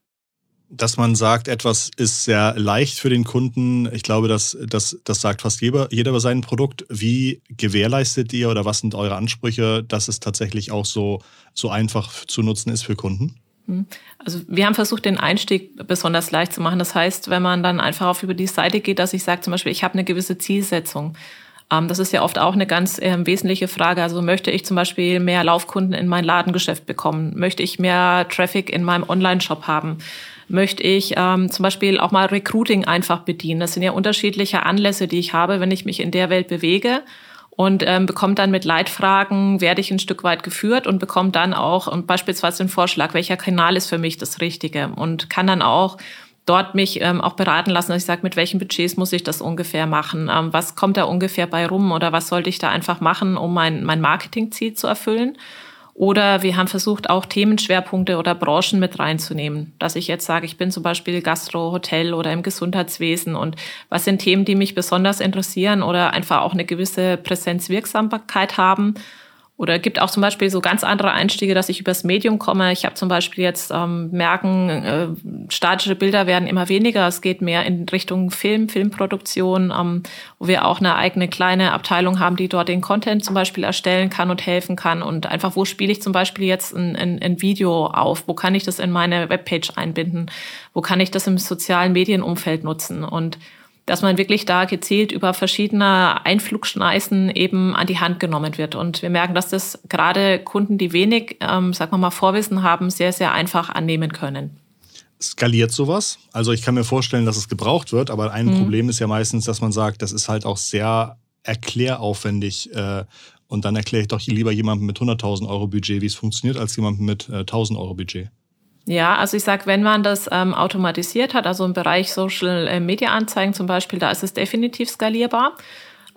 Dass man sagt, etwas ist sehr leicht für den Kunden, ich glaube, das, das, das sagt fast jeder, jeder über sein Produkt. Wie gewährleistet ihr oder was sind eure Ansprüche, dass es tatsächlich auch so, so einfach zu nutzen ist für Kunden? Also wir haben versucht, den Einstieg besonders leicht zu machen. Das heißt, wenn man dann einfach auf über die Seite geht, dass ich sage zum Beispiel, ich habe eine gewisse Zielsetzung. Das ist ja oft auch eine ganz äh, wesentliche Frage. Also möchte ich zum Beispiel mehr Laufkunden in mein Ladengeschäft bekommen? Möchte ich mehr Traffic in meinem Online-Shop haben? Möchte ich ähm, zum Beispiel auch mal Recruiting einfach bedienen? Das sind ja unterschiedliche Anlässe, die ich habe, wenn ich mich in der Welt bewege. Und ähm, bekommt dann mit Leitfragen, werde ich ein Stück weit geführt und bekommt dann auch und beispielsweise den Vorschlag, welcher Kanal ist für mich das Richtige, und kann dann auch dort mich ähm, auch beraten lassen, dass ich sage, mit welchen Budgets muss ich das ungefähr machen, ähm, was kommt da ungefähr bei rum oder was sollte ich da einfach machen, um mein, mein Marketingziel zu erfüllen. Oder wir haben versucht, auch Themenschwerpunkte oder Branchen mit reinzunehmen. Dass ich jetzt sage, ich bin zum Beispiel Gastro, Hotel oder im Gesundheitswesen, und was sind Themen, die mich besonders interessieren oder einfach auch eine gewisse Präsenzwirksamkeit haben. Oder gibt auch zum Beispiel so ganz andere Einstiege, dass ich übers Medium komme. Ich habe zum Beispiel jetzt ähm, merken, äh, statische Bilder werden immer weniger. Es geht mehr in Richtung Film, Filmproduktion, ähm, wo wir auch eine eigene kleine Abteilung haben, die dort den Content zum Beispiel erstellen kann und helfen kann. Und einfach, wo spiele ich zum Beispiel jetzt ein, ein, ein Video auf? Wo kann ich das in meine Webpage einbinden? Wo kann ich das im sozialen Medienumfeld nutzen? Und dass man wirklich da gezielt über verschiedene Einflugschneisen eben an die Hand genommen wird. Und wir merken, dass das gerade Kunden, die wenig, ähm, sagen wir mal, Vorwissen haben, sehr, sehr einfach annehmen können. Skaliert sowas? Also ich kann mir vorstellen, dass es gebraucht wird, aber ein mhm. Problem ist ja meistens, dass man sagt, das ist halt auch sehr erkläraufwendig, äh, und dann erkläre ich doch lieber jemandem mit hunderttausend Euro Budget, wie es funktioniert, als jemandem mit äh, tausend Euro Budget. Ja, also ich sage, wenn man das ähm, automatisiert hat, also im Bereich Social-Media-Anzeigen zum Beispiel, da ist es definitiv skalierbar.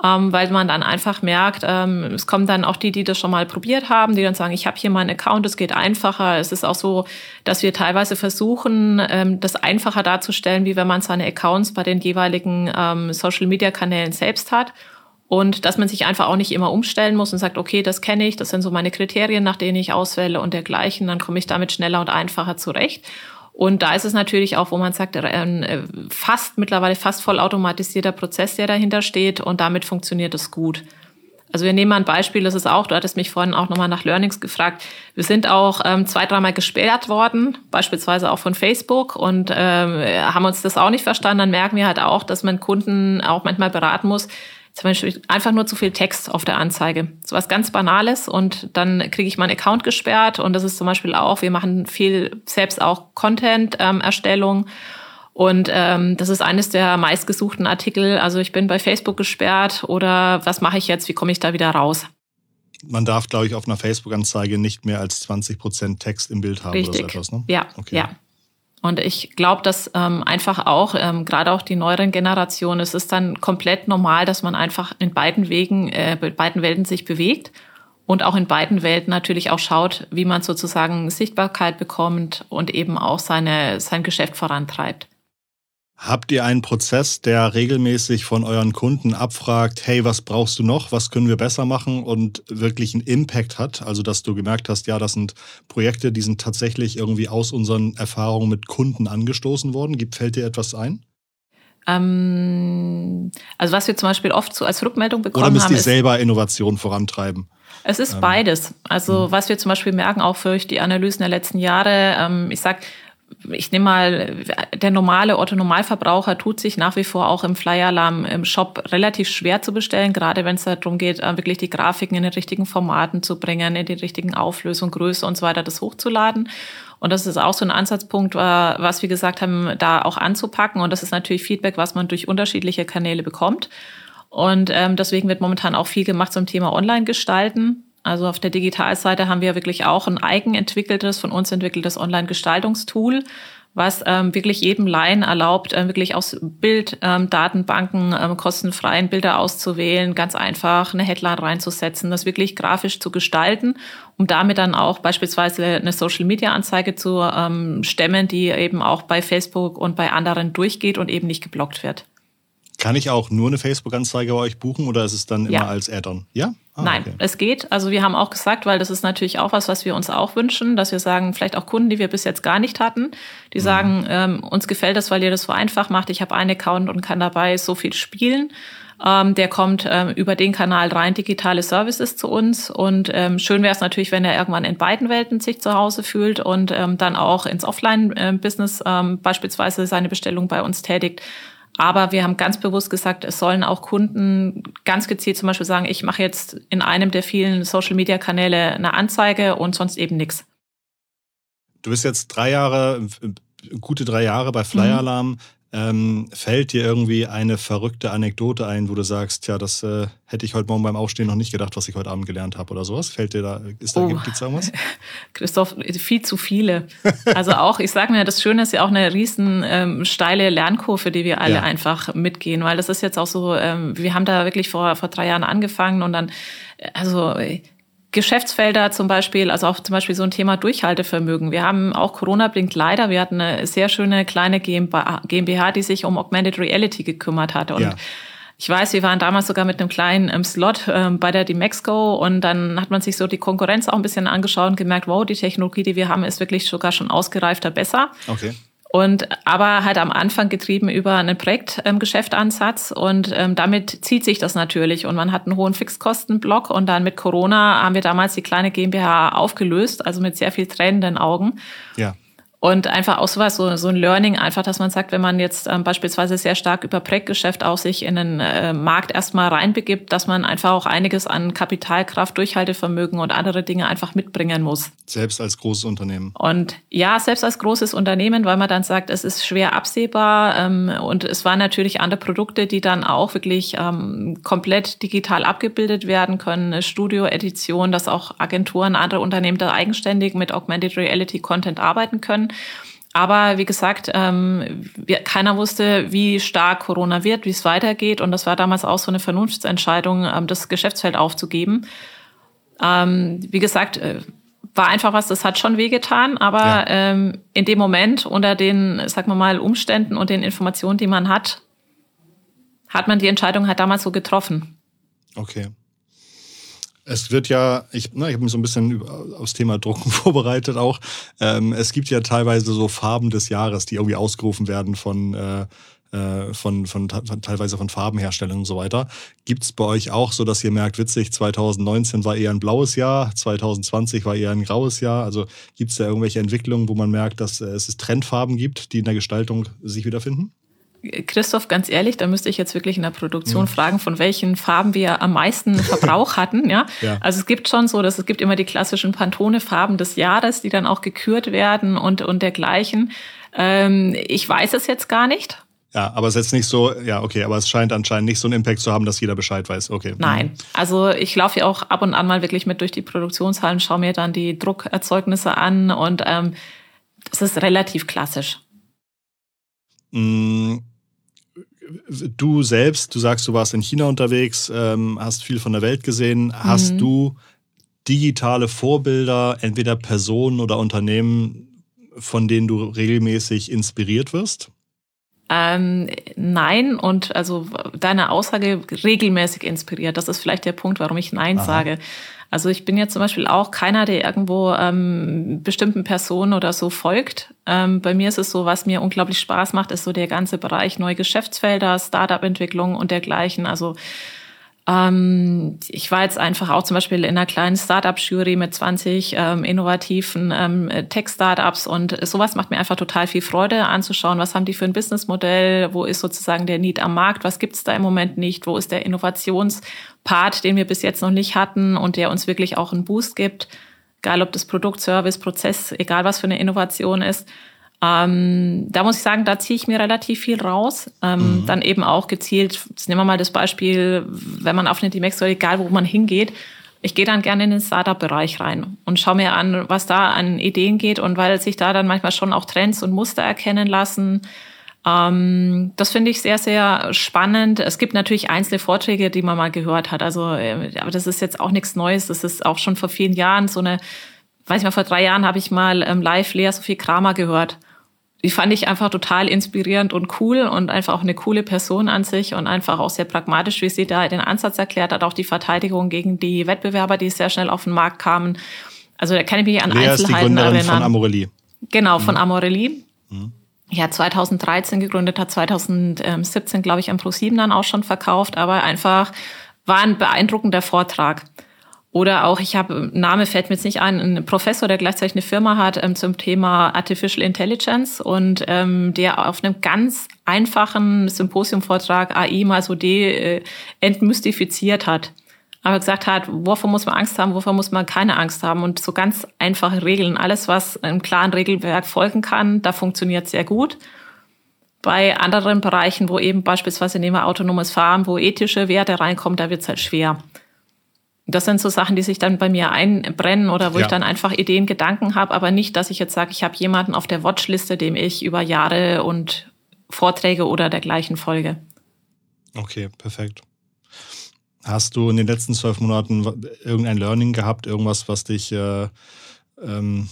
ähm, weil man dann einfach merkt, ähm, es kommen dann auch die, die das schon mal probiert haben, die dann sagen, ich habe hier meinen Account, es geht einfacher. Es ist auch so, dass wir teilweise versuchen, ähm, das einfacher darzustellen, wie wenn man seine Accounts bei den jeweiligen ähm, Social-Media-Kanälen selbst hat. Und dass man sich einfach auch nicht immer umstellen muss und sagt, okay, das kenne ich, das sind so meine Kriterien, nach denen ich auswähle und dergleichen, dann komme ich damit schneller und einfacher zurecht. Und da ist es natürlich auch, wo man sagt, ein fast mittlerweile fast vollautomatisierter Prozess, der dahinter steht und damit funktioniert es gut. Also wir nehmen mal ein Beispiel, das ist auch, du hattest mich vorhin auch nochmal nach Learnings gefragt. Wir sind auch ähm, zwei, dreimal gesperrt worden, beispielsweise auch von Facebook und ähm, haben uns das auch nicht verstanden. Dann merken wir halt auch, dass man Kunden auch manchmal beraten muss, zum Beispiel einfach nur zu viel Text auf der Anzeige. So was ganz Banales und dann kriege ich meinen Account gesperrt und das ist zum Beispiel auch, wir machen viel selbst auch Content-Erstellung ähm, und ähm, das ist eines der meistgesuchten Artikel. Also ich bin bei Facebook gesperrt oder was mache ich jetzt, wie komme ich da wieder raus? Man darf, glaube ich, auf einer Facebook-Anzeige nicht mehr als zwanzig Prozent Text im Bild haben. Richtig. Oder so etwas, ne? Ja, okay. ja. Und ich glaube, dass ähm, einfach auch, ähm, gerade auch die neueren Generationen, es ist dann komplett normal, dass man einfach in beiden Wegen, äh, in beiden Welten sich bewegt und auch in beiden Welten natürlich auch schaut, wie man sozusagen Sichtbarkeit bekommt und eben auch seine sein Geschäft vorantreibt. Habt ihr einen Prozess, der regelmäßig von euren Kunden abfragt, hey, was brauchst du noch, was können wir besser machen und wirklich einen Impact hat? Also, dass du gemerkt hast, ja, das sind Projekte, die sind tatsächlich irgendwie aus unseren Erfahrungen mit Kunden angestoßen worden. Gibt, fällt dir etwas ein? Ähm, also, was wir zum Beispiel oft so als Rückmeldung bekommen haben. Oder müsst ihr selber Innovation vorantreiben? Es ist ähm, beides. Also, was wir zum Beispiel merken, auch durch die Analysen der letzten Jahre, ähm, ich sag, ich nehme mal, der normale Otto-Normalverbraucher tut sich nach wie vor auch im Flyer-Alarm im Shop relativ schwer zu bestellen, gerade wenn es darum geht, wirklich die Grafiken in den richtigen Formaten zu bringen, in die richtigen Auflösung, Größe und so weiter, das hochzuladen. Und das ist auch so ein Ansatzpunkt, was wir gesagt haben, da auch anzupacken. Und das ist natürlich Feedback, was man durch unterschiedliche Kanäle bekommt. Und ähm, deswegen wird momentan auch viel gemacht zum Thema Online-Gestalten. Also auf der Digitalseite haben wir wirklich auch ein eigenentwickeltes, von uns entwickeltes Online-Gestaltungstool, was ähm, wirklich jedem Laien erlaubt, äh, wirklich aus Bilddatenbanken ähm, ähm, kostenfreien Bilder auszuwählen, ganz einfach eine Headline reinzusetzen, das wirklich grafisch zu gestalten, um damit dann auch beispielsweise eine Social-Media-Anzeige zu ähm, stemmen, die eben auch bei Facebook und bei anderen durchgeht und eben nicht geblockt wird. Kann ich auch nur eine Facebook-Anzeige bei euch buchen oder ist es dann immer ja. als Add-on? Ja? Ah, Nein, okay. Es geht. Also wir haben auch gesagt, weil das ist natürlich auch was, was wir uns auch wünschen, dass wir sagen, vielleicht auch Kunden, die wir bis jetzt gar nicht hatten, die mhm. sagen, ähm, uns gefällt das, weil ihr das so einfach macht. Ich habe einen Account und kann dabei so viel spielen. Ähm, der kommt ähm, über den Kanal rein, digitale Services zu uns. Und ähm, schön wäre es natürlich, wenn er irgendwann in beiden Welten sich zu Hause fühlt und ähm, dann auch ins Offline-Business ähm, beispielsweise seine Bestellung bei uns tätigt. Aber wir haben ganz bewusst gesagt, es sollen auch Kunden ganz gezielt zum Beispiel sagen, ich mache jetzt in einem der vielen Social-Media-Kanäle eine Anzeige und sonst eben nichts. Du bist jetzt drei Jahre, gute drei Jahre bei Flyer Alarm. Mhm. Ähm, fällt dir irgendwie eine verrückte Anekdote ein, wo du sagst, ja, das äh, hätte ich heute Morgen beim Aufstehen noch nicht gedacht, was ich heute Abend gelernt habe oder sowas? Fällt dir da, ist da, oh. Gibt's da irgendwas? Christoph, viel zu viele. Also auch, ich sage mir, das Schöne ist ja auch eine riesen ähm, steile Lernkurve, die wir alle ja. einfach mitgehen, weil das ist jetzt auch so, ähm, wir haben da wirklich vor, vor drei Jahren angefangen und dann, also Geschäftsfelder zum Beispiel, also auch zum Beispiel so ein Thema Durchhaltevermögen. Wir haben auch Corona-bedingt leider, wir hatten eine sehr schöne kleine GmbH, die sich um Augmented Reality gekümmert hatte. Und ja. ich weiß, wir waren damals sogar mit einem kleinen ähm, Slot ähm, bei der Demexco und dann hat man sich so die Konkurrenz auch ein bisschen angeschaut und gemerkt, wow, die Technologie, die wir haben, ist wirklich sogar schon ausgereifter besser. Okay. Und aber halt am Anfang getrieben über einen Projektgeschäftansatz ähm, und ähm, damit zieht sich das natürlich und man hat einen hohen Fixkostenblock und dann mit Corona haben wir damals die kleine GmbH aufgelöst, also mit sehr viel tränenden Augen. Ja. Und einfach auch sowas, so, so ein Learning, einfach, dass man sagt, wenn man jetzt ähm, beispielsweise sehr stark über Projektgeschäft auch sich in den äh, Markt erstmal reinbegibt, dass man einfach auch einiges an Kapitalkraft, Durchhaltevermögen und andere Dinge einfach mitbringen muss. Selbst als großes Unternehmen. Und ja, selbst als großes Unternehmen, weil man dann sagt, es ist schwer absehbar ähm, und es waren natürlich andere Produkte, die dann auch wirklich ähm, komplett digital abgebildet werden können, eine Studio-Edition, dass auch Agenturen, andere Unternehmen da eigenständig mit Augmented Reality Content arbeiten können. Aber wie gesagt, ähm, wir, keiner wusste, wie stark Corona wird, wie es weitergeht. Und das war damals auch so eine Vernunftsentscheidung, ähm, das Geschäftsfeld aufzugeben. Ähm, wie gesagt, äh, war einfach was, das hat schon wehgetan. Aber ja. ähm, in dem Moment, unter den, sagen wir mal, Umständen und den Informationen, die man hat, hat man die Entscheidung halt damals so getroffen. Okay. Es wird ja, ich, ne, ich habe mich so ein bisschen aufs Thema Drucken vorbereitet auch. Ähm, es gibt ja teilweise so Farben des Jahres, die irgendwie ausgerufen werden von, äh, von, von, von teilweise von Farbenherstellern und so weiter. Gibt es bei euch auch so, dass ihr merkt, witzig, zwanzig neunzehn war eher ein blaues Jahr, zwanzig zwanzig war eher ein graues Jahr? Also gibt es da irgendwelche Entwicklungen, wo man merkt, dass es Trendfarben gibt, die in der Gestaltung sich wiederfinden? Christoph, ganz ehrlich, da müsste ich jetzt wirklich in der Produktion mhm. fragen, von welchen Farben wir am meisten Verbrauch hatten. Ja? ja. Also es gibt schon so, dass es gibt immer die klassischen Pantone-Farben des Jahres, die dann auch gekürt werden und, und dergleichen. Ähm, ich weiß es jetzt gar nicht. Ja, aber es ist jetzt nicht so, ja, okay, aber es scheint anscheinend nicht so einen Impact zu haben, dass jeder Bescheid weiß. Okay. Nein, also ich laufe ja auch ab und an mal wirklich mit durch die Produktionshallen, schaue mir dann die Druckerzeugnisse an und ähm, das ist relativ klassisch. Mhm. Du selbst, du sagst, du warst in China unterwegs, ähm, hast viel von der Welt gesehen. Hast mhm. du digitale Vorbilder, entweder Personen oder Unternehmen, von denen du regelmäßig inspiriert wirst? Ähm, nein, und also deine Aussage regelmäßig inspiriert. Das ist vielleicht der Punkt, warum ich Nein Aha. sage. Also ich bin jetzt zum Beispiel auch keiner, der irgendwo ähm, bestimmten Personen oder so folgt. Ähm, bei mir ist es so, was mir unglaublich Spaß macht, ist so der ganze Bereich neue Geschäftsfelder, Startup-Entwicklung und dergleichen. Also ähm, ich war jetzt einfach auch zum Beispiel in einer kleinen Startup-Jury mit zwanzig ähm, innovativen ähm, Tech-Startups und sowas macht mir einfach total viel Freude anzuschauen. Was haben die für ein Businessmodell? Wo ist sozusagen der Need am Markt? Was gibt's da im Moment nicht? Wo ist der Innovationspart, den wir bis jetzt noch nicht hatten und der uns wirklich auch einen Boost gibt? Egal, ob das Produkt, Service, Prozess, egal was für eine Innovation ist. Ähm, da muss ich sagen, da ziehe ich mir relativ viel raus. Ähm, mhm. Dann eben auch gezielt, jetzt nehmen wir mal das Beispiel, wenn man auf eine D-Max oder egal wo man hingeht, ich gehe dann gerne in den Startup-Bereich rein und schaue mir an, was da an Ideen geht und weil sich da dann manchmal schon auch Trends und Muster erkennen lassen. Ähm, das finde ich sehr, sehr spannend. Es gibt natürlich einzelne Vorträge, die man mal gehört hat. Also, aber das ist jetzt auch nichts Neues. Das ist auch schon vor vielen Jahren so eine, weiß ich mal, vor drei Jahren habe ich mal ähm, live Lea Sophie Kramer gehört. Die fand ich einfach total inspirierend und cool und einfach auch eine coole Person an sich und einfach auch sehr pragmatisch, wie sie da den Ansatz erklärt hat, auch die Verteidigung gegen die Wettbewerber, die sehr schnell auf den Markt kamen. Also da kann ich mich an Lea Einzelheiten erinnern. Lea ist die Gründerin von Amorelie. Genau, von mhm. Amorelie. Mhm. Ja, zwanzig dreizehn gegründet, hat zwanzig siebzehn, glaube ich, am ProSieben dann auch schon verkauft, aber einfach war ein beeindruckender Vortrag. Oder auch, ich habe, Name fällt mir jetzt nicht ein, ein Professor, der gleichzeitig eine Firma hat ähm, zum Thema Artificial Intelligence und ähm, der auf einem ganz einfachen Symposiumvortrag A I mal so de, äh, entmystifiziert hat. Aber gesagt hat, wovor muss man Angst haben, wovor muss man keine Angst haben und so ganz einfache Regeln. Alles, was einem klaren Regelwerk folgen kann, da funktioniert sehr gut. Bei anderen Bereichen, wo eben beispielsweise nehmen wir autonomes Fahren, wo ethische Werte reinkommen, da wird es halt schwer. Das sind so Sachen, die sich dann bei mir einbrennen oder wo ja. ich dann einfach Ideen, Gedanken habe, aber nicht, dass ich jetzt sage, ich habe jemanden auf der Watchliste, dem ich über Jahre und Vorträge oder dergleichen folge. Okay, perfekt. Hast du in den letzten zwölf Monaten irgendein Learning gehabt, irgendwas, was dich, äh, ähm,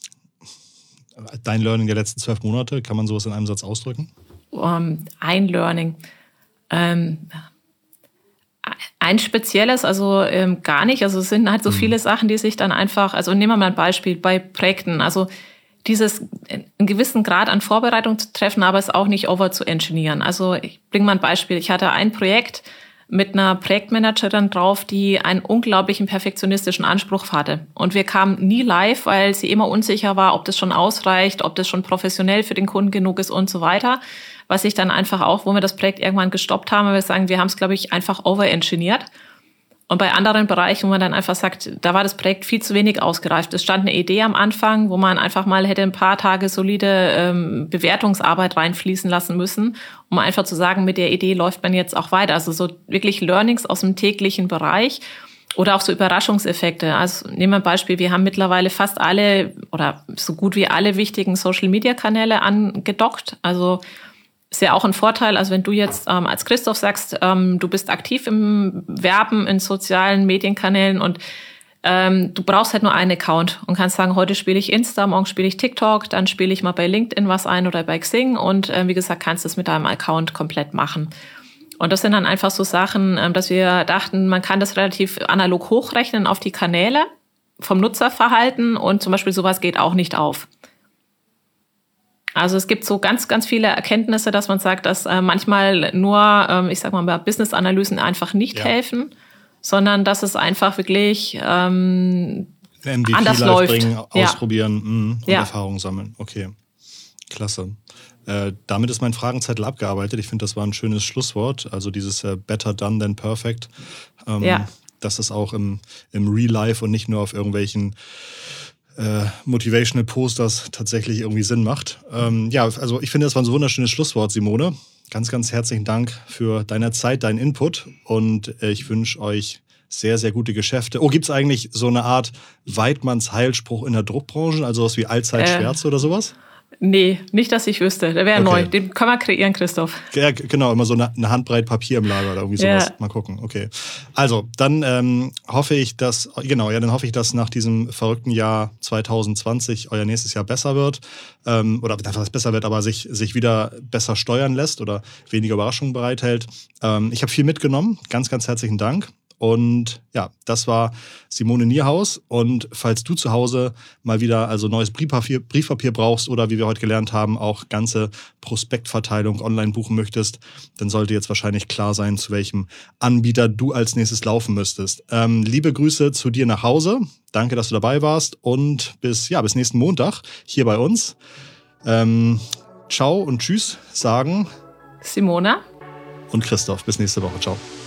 dein Learning der letzten zwölf Monate, kann man sowas in einem Satz ausdrücken? Um, ein Learning. Ähm, Ein spezielles, also ähm, gar nicht. Also es sind halt so viele Sachen, die sich dann einfach, also nehmen wir mal ein Beispiel bei Projekten. Also dieses einen gewissen Grad an Vorbereitung zu treffen, aber es auch nicht over zu engineeren. Also ich bringe mal ein Beispiel. Ich hatte ein Projekt mit einer Projektmanagerin drauf, die einen unglaublichen perfektionistischen Anspruch hatte. Und wir kamen nie live, weil sie immer unsicher war, ob das schon ausreicht, ob das schon professionell für den Kunden genug ist und so weiter. Was ich dann einfach auch, wo wir das Projekt irgendwann gestoppt haben, wir sagen, wir haben es, glaube ich, einfach overengineert. Und bei anderen Bereichen, wo man dann einfach sagt, da war das Projekt viel zu wenig ausgereift. Es stand eine Idee am Anfang, wo man einfach mal hätte ein paar Tage solide ähm, Bewertungsarbeit reinfließen lassen müssen, um einfach zu sagen, mit der Idee läuft man jetzt auch weiter. Also so wirklich Learnings aus dem täglichen Bereich. Oder auch so Überraschungseffekte. Also nehmen wir ein Beispiel, wir haben mittlerweile fast alle oder so gut wie alle wichtigen Social-Media-Kanäle angedockt. Also ist ja auch ein Vorteil, also wenn du jetzt ähm, als Christoph sagst, ähm, du bist aktiv im Werben in sozialen Medienkanälen und ähm, du brauchst halt nur einen Account und kannst sagen, heute spiele ich Insta, morgen spiele ich TikTok, dann spiele ich mal bei LinkedIn was ein oder bei Xing und äh, wie gesagt, kannst du es mit deinem Account komplett machen. Und das sind dann einfach so Sachen, dass wir dachten, man kann das relativ analog hochrechnen auf die Kanäle vom Nutzerverhalten und zum Beispiel sowas geht auch nicht auf. Also es gibt so ganz, ganz viele Erkenntnisse, dass man sagt, dass manchmal nur, ich sag mal, bei Business-Analysen einfach nicht ja. helfen, sondern dass es einfach wirklich ähm, M V P anders live läuft. Bringen, ja. ausprobieren mh, und ja. Erfahrung sammeln. Okay, klasse. Äh, damit ist mein Fragenzettel abgearbeitet. Ich finde, das war ein schönes Schlusswort. Also dieses äh, Better Done Than Perfect. Ähm, ja. Dass es auch im, im Real Life und nicht nur auf irgendwelchen äh, Motivational Posters tatsächlich irgendwie Sinn macht. Ähm, ja, also ich finde, das war ein so wunderschönes Schlusswort, Simone. Ganz, ganz herzlichen Dank für deine Zeit, deinen Input und äh, ich wünsche euch sehr, sehr gute Geschäfte. Oh, gibt es eigentlich so eine Art Weidmanns Heilspruch in der Druckbranche, also was wie Allzeitschwärze äh. oder sowas? Nee, nicht, dass ich wüsste. Der wäre okay. neu. Den können wir kreieren, Christoph. Ja, genau, immer so eine, eine Handbreit Papier im Lager oder irgendwie sowas. Ja. Mal gucken, okay. Also, dann ähm, hoffe ich, dass, genau, ja, dann hoffe ich, dass nach diesem verrückten Jahr zwanzig zwanzig euer nächstes Jahr besser wird. Ähm, oder einfach, dass es besser wird, aber sich, sich wieder besser steuern lässt oder weniger Überraschungen bereithält. Ähm, ich habe viel mitgenommen. Ganz, ganz herzlichen Dank. Und ja, das war Simone Nierhaus. Und falls du zu Hause mal wieder also neues Briefpapier, Briefpapier brauchst oder wie wir heute gelernt haben, auch ganze Prospektverteilung online buchen möchtest, dann sollte jetzt wahrscheinlich klar sein, zu welchem Anbieter du als nächstes laufen müsstest. Ähm, liebe Grüße zu dir nach Hause. Danke, dass du dabei warst und bis, ja, bis nächsten Montag hier bei uns. Ähm, ciao und tschüss sagen Simone und Christoph. Bis nächste Woche. Ciao.